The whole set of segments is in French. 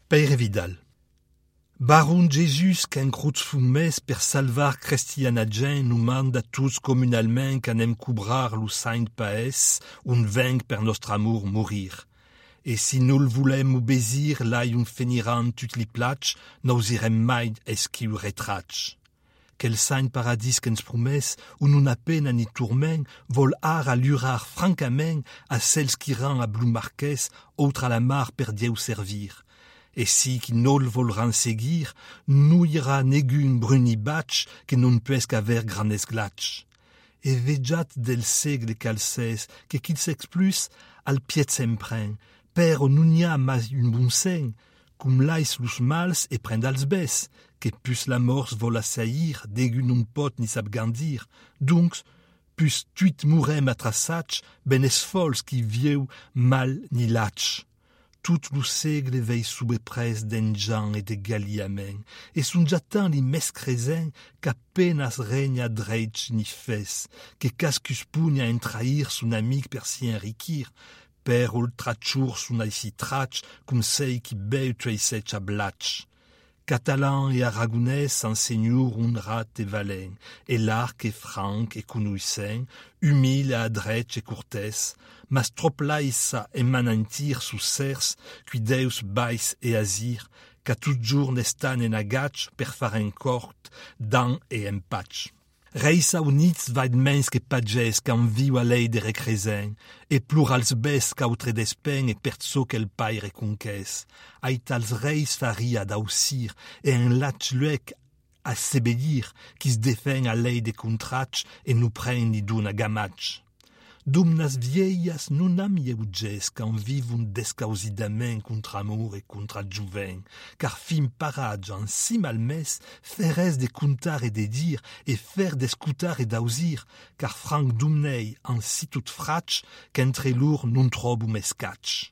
Père Vidal. Baron Jesus qu'un cruz fumés per salvar Christiana Jane nous manda tous communalment qu'anem cubrar lo saint paès un venc per nostre amour mourir. Et si nous le voulem obésir, là un feniran tut li platch, nous irem mai esquiu retrach. Quel saint paradis qu'ens promès, où nous n'a peine ni tourment, vol ar à lurar francament à celles qui rend à blue marquès, autre à la mar per Dieu servir. Et si qui nol volran seguir, nous ira negun bruni batch, que non puesc aver granes glatch. Et vejat del segle calcès, que qu'il s'explus, al pied s'empren, per non y a mas un bon seng, cum lais lus mals et prend als bes, que pus la morse vol assaillir, degun non pot ni sap gandir, donc, pus tuit mourem atrassatch, ben es fols qui vieu mal ni latch. Tout lo segle veille soube pres d'enjan et de galiamen, et son jatan li mescrezen qu'a penas regna dreitch ni fes, que cascus pugna entrair son amic per si enriquir, per ultrachour son aïsi trach, cum sei qui beu tueisech a blatch. Catalan et aragonès enseignur un rat et valen, et l'arc et franc et conouissent, humile et adrech et courtès, mas trop laïssa et manantir sous cers, qui deus bais et azir, qu'à tout jour nestan en agatch per far en cort, dan et en patch. Reisa units vaid mens que pages qu'en viu a lei de recresen, et plurals bes qu'autre despen et perso quel paille reconquès. Aitals reis faria d'ausir, et un latch luec à sebellir, qui se défend à lei de contratch, et nous prenne ni d'un gamatch. Dumnas vieillas non am ieuges qu'en vivun descausidament contre amour et contre adjuven, car fim paradj en si malmès, ferès de contar et de dire, et faire d'escutar et d'ausir, car franc dumnei en si tout fratch, qu'entre lourd non trobum escatch.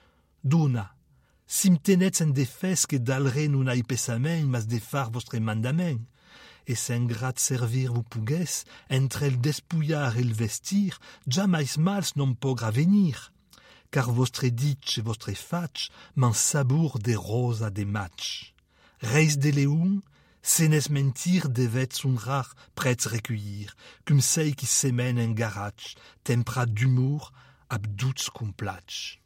Duna, sim tenets en defes que dalre non aipesament, mas de far vostre mandament. Et s'ingrat servir vous pugues, entre el despouillar et le vestir, jamais mals non pogra venir. Car vostre ditch et vostre fatch m'en sabour des roses à des matchs. Reis de léon, senes mentir devet son rar prêts recueillir, cum sei qui semaine en garatch, tempra d'humour, abdouts cum platch.